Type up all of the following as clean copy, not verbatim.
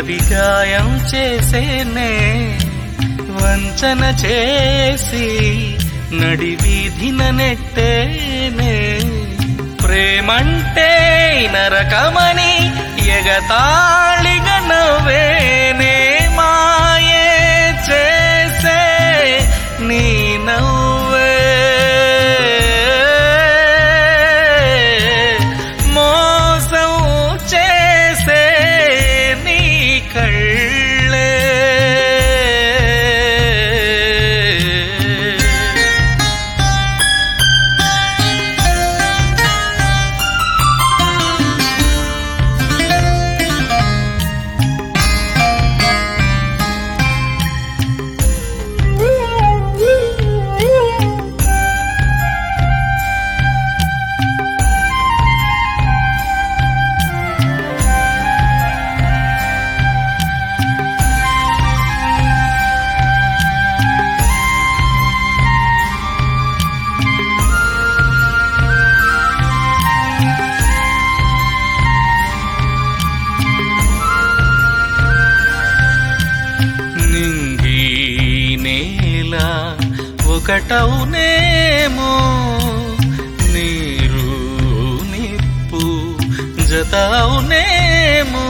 గుండె గాయం చేసేనే వంచన చేసి నడి వీధిన నెట్టేనే ప్రేమంటే నరకమని ఎగతాళిగా నవ్వేనే మాయే చేసే నీ నవ్వే మోసం చేసే నీ కళ్ళే ఒకటవునేమో నీరు నిప్పు జతవునేమో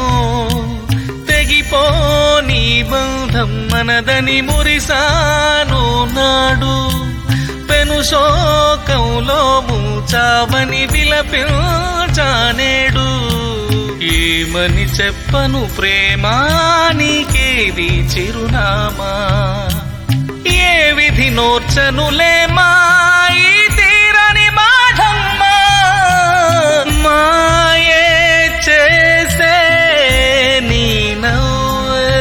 తెగిపోని బంధం మనదని మురిసాను నాడు పెను శోకంలో మూచావని విలపించానేడు ఏమని చెప్పను ప్రేమానికేది చిరునామా ఏ విధి నోర్చనులేమా ఈ తీరని బాధమ్మా మాయే చేసే నీ నవ్వే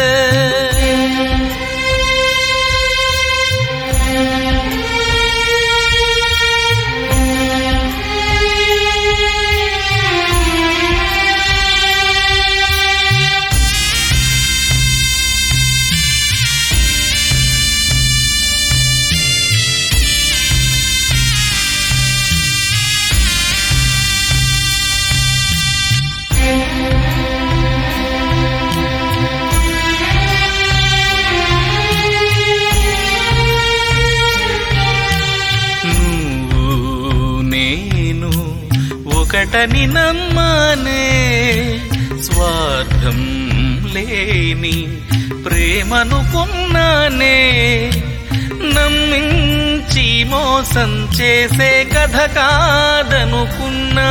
ఒకటని నమ్మనే స్వార్థం లేని ప్రేమనుకున్నానే నమ్మించి మోసం చేసే కథ కాదనుకున్నా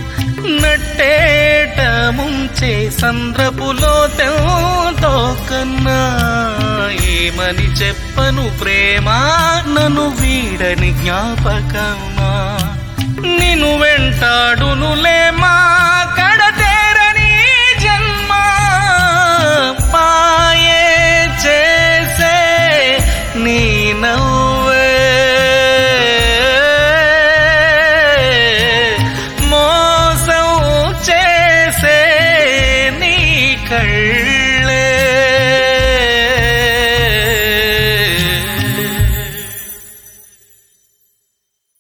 నట్టేట ముంచే సంద్రపులో తెంతో కన్నా ఏమని చెప్పను ప్రేమా నన్ను వీడని జ్ఞాపకమా నిన్ను వెంటాడు